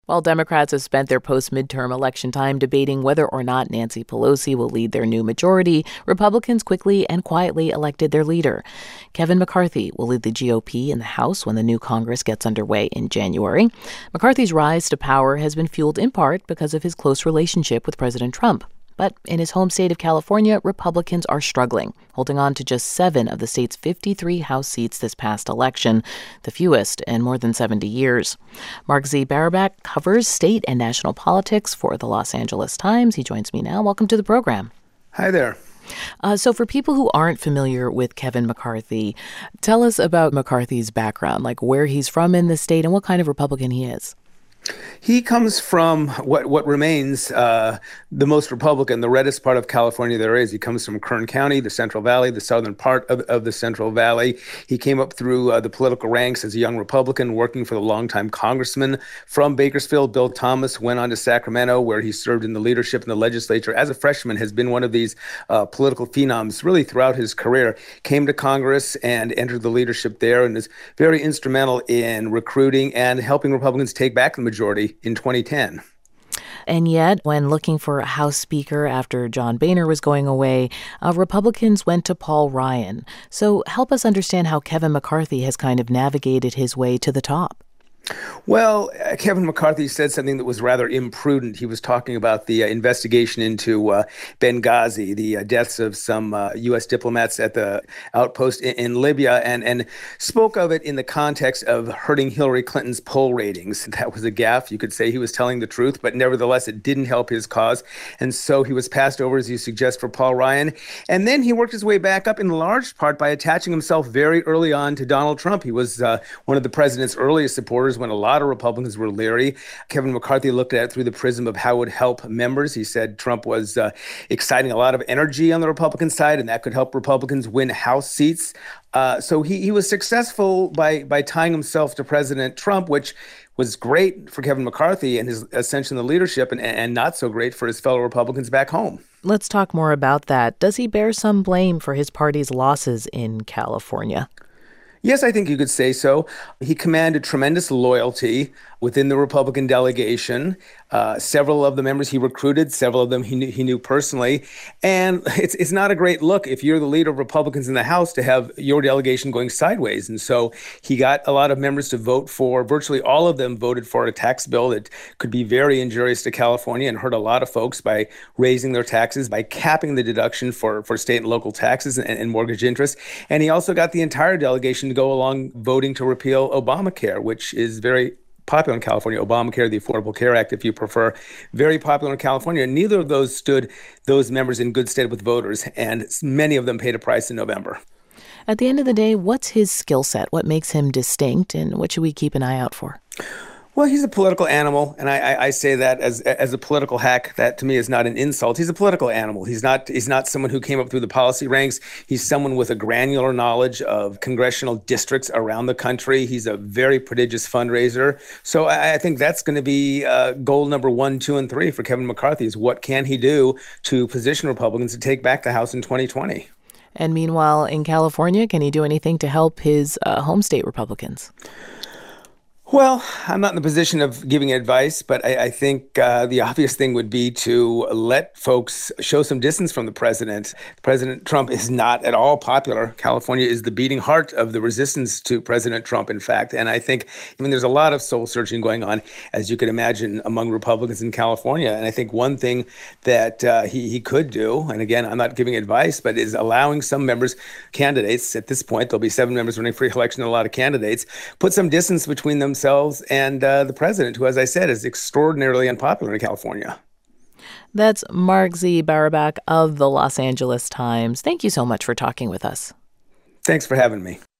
While Democrats have spent their post-midterm election time debating whether or not Nancy Pelosi will lead their new majority, Republicans quickly and quietly elected their leader. Kevin McCarthy will lead the GOP in the House when the new Congress gets underway in January. McCarthy's rise to power has been fueled in part because of his close relationship with President Trump. But in his home state of California, Republicans are struggling, holding on to just 7 of the state's 53 House seats this past election, the fewest in more than 70 years. Mark Z. Barabak covers state and national politics for the Los Angeles Times. He joins me now. Welcome to the program. Hi there. So for people who aren't familiar with Kevin McCarthy, tell us about McCarthy's background, like where he's from in the state and what kind of Republican he is. He comes from what remains the most Republican, the reddest part of California there is. He comes from Kern County, the Central Valley, the southern part of the Central Valley. He came up through the political ranks as a young Republican, working for the longtime congressman from Bakersfield, Bill Thomas, went on to Sacramento, where he served in the leadership in the legislature. As a freshman, has been one of these political phenoms really throughout his career. Came to Congress and entered the leadership there and is very instrumental in recruiting and helping Republicans take back the majority in 2010. And yet, when looking for a House Speaker after John Boehner was going away, Republicans went to Paul Ryan. So help us understand how Kevin McCarthy has kind of navigated his way to the top. Well, Kevin McCarthy said something that was rather imprudent. He was talking about the investigation into Benghazi, the deaths of some U.S. diplomats at the outpost in Libya, and spoke of it in the context of hurting Hillary Clinton's poll ratings. That was a gaffe. You could say he was telling the truth, but nevertheless, it didn't help his cause. And so he was passed over, as you suggest, for Paul Ryan. And then he worked his way back up in large part by attaching himself very early on to Donald Trump. He was one of the president's earliest supporters when a lot of Republicans were leery. Kevin McCarthy looked at it through the prism of how it would help members. He said Trump was exciting a lot of energy on the Republican side, and that could help Republicans win House seats. So he was successful by tying himself to President Trump, which was great for Kevin McCarthy and his ascension to leadership, and not so great for his fellow Republicans back home. Let's talk more about that. Does he bear some blame for his party's losses in California? Yes, I think you could say so. He commanded tremendous loyalty within the Republican delegation. Several of the members he recruited, several of them he knew personally. And it's not a great look if you're the leader of Republicans in the House to have your delegation going sideways. And so he got a lot of members to vote for, virtually all of them voted for a tax bill that could be very injurious to California and hurt a lot of folks by raising their taxes, by capping the deduction for state and local taxes and mortgage interest. And he also got the entire delegation to go along voting to repeal Obamacare, which is very popular in California. Obamacare, the Affordable Care Act, if you prefer, very popular in California. And neither of those stood those members in good stead with voters, and many of them paid a price in November. At the end of the day, what's his skill set? What makes him distinct, and what should we keep an eye out for? Well, he's a political animal, and I say that as a political hack. That to me is not an insult. He's a political animal. He's not someone who came up through the policy ranks. He's someone with a granular knowledge of congressional districts around the country. He's a very prodigious fundraiser. So I think that's going to be goal number 1, 2, and 3 for Kevin McCarthy is what can he do to position Republicans to take back the House in 2020. And meanwhile, in California, can he do anything to help his home state Republicans? Well, I'm not in the position of giving advice, but I think the obvious thing would be to let folks show some distance from the president. President Trump is not at all popular. California is the beating heart of the resistance to President Trump, in fact. And I think, there's a lot of soul searching going on, as you could imagine, among Republicans in California. And I think one thing that he could do, and again, I'm not giving advice, but is allowing some candidates, at this point, there'll be 7 members running for election, a lot of candidates, put some distance between themselves and the president, who, as I said, is extraordinarily unpopular in California. That's Mark Z. Barabak of the Los Angeles Times. Thank you so much for talking with us. Thanks for having me.